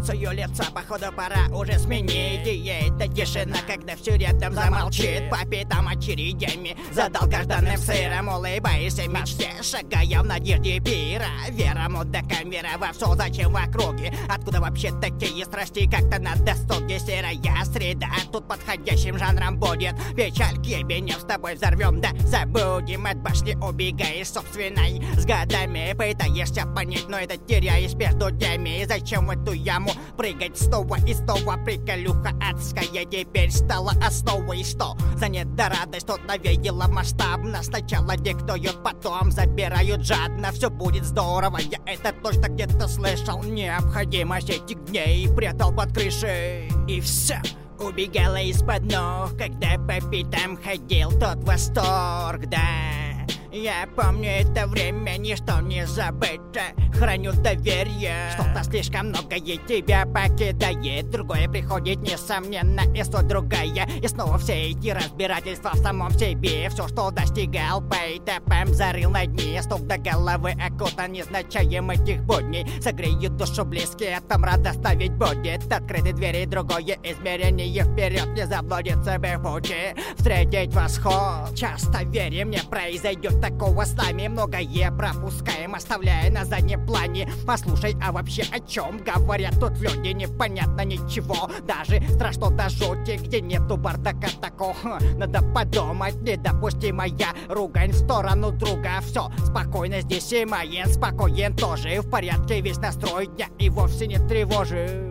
эмоцию лица, походу пора уже сменить. И эта тишина, когда все рядом замолчит. По пятам очередями за долгожданным сыром улыбаешься мечте, шагая в надежде пира. Вера, мудакам, вера во все, зачем в округе? Откуда вообще такие страсти, как-то на досуге? Серая среда, тут подходящим жанром будет печаль, ебенев, с тобой взорвем, да забудем. От башни убегаешь собственной, с годами пытаешься понять, но это теряешь между теми. Зачем в эту яму прыгать снова и снова? Приколюха адская теперь стала основой. Что за недорадость тут навеяла масштабно? Сначала диктуют, потом забирают жадно. Все будет здорово, я это точно где-то слышал. Необходимость этих дней прятал под крышей. И все убегала из-под ног, когда по пятам ходил тот восторг, да. Я помню это время, ничто не забыто. Храню доверие, что-то слишком многое тебя покидает. Другое приходит, несомненно, и суть другая. И снова все эти разбирательства в самом себе. Все, что достигал по этапам, зарыл на дне. Стук до головы окутан незначаем этих будней. Согреют душу близкие, там радостно ведь будет. Открыты двери, другое измерение вперед. Не заблудиться бы в пути, встретить восход. Часто верим, не произойдет такого с нами. Многое пропускаем, оставляя на заднем плане. Послушай, а вообще о чем говорят тут люди? Непонятно ничего, даже страшно до жути. Где нету бардака такого, надо подумать. Недопустимая ругань в сторону друга. Все спокойно здесь, и Маен спокоен тоже. В порядке весь настрой дня и вовсе не тревожит.